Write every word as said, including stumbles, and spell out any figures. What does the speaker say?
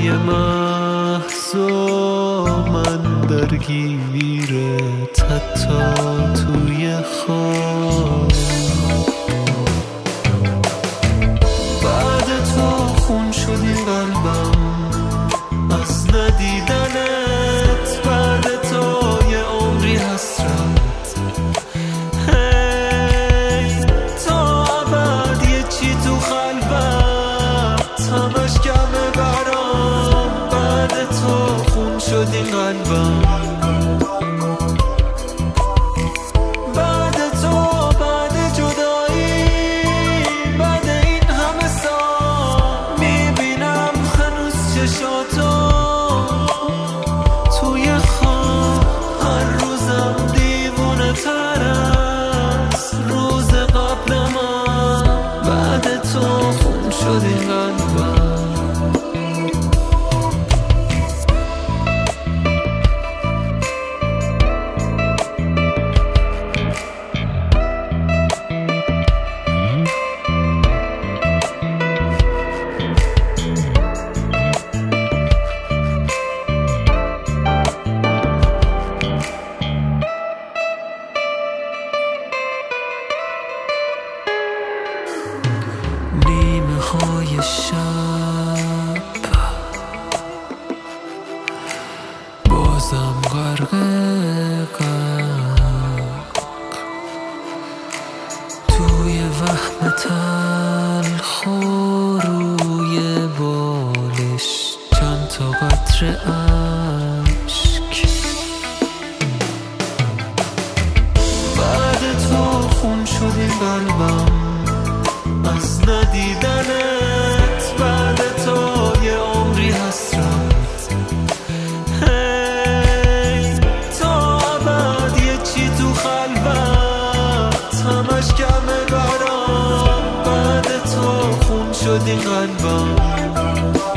شبای محض و من درگیرت حتی توی خواب. بعد تو خون شدی قلبم از ندیدنت، بعد تو یه عمری حسرت. هی تا ابد یه چی تو خلوت همش کمه برام. بعد تو خون شدی قلبم، بعد تو بعد جدایی، بعد این همه سال میبینم هنوز چشاتو توی خواب. هر روزم دیوونه تر از روز قبل من. بعد تو خون شدی قلبم. نیمه های شب بازم غرق غرق توی وهم تلخ و روی بالش چند تا قطره اشک. بعد تو خون شدی قلبم از ندیدنت، بعد تو یه عمری حسرت. هی تا ابد یه چی تو خلوت همش کمه برام. بعد تو خون شدی قلبم.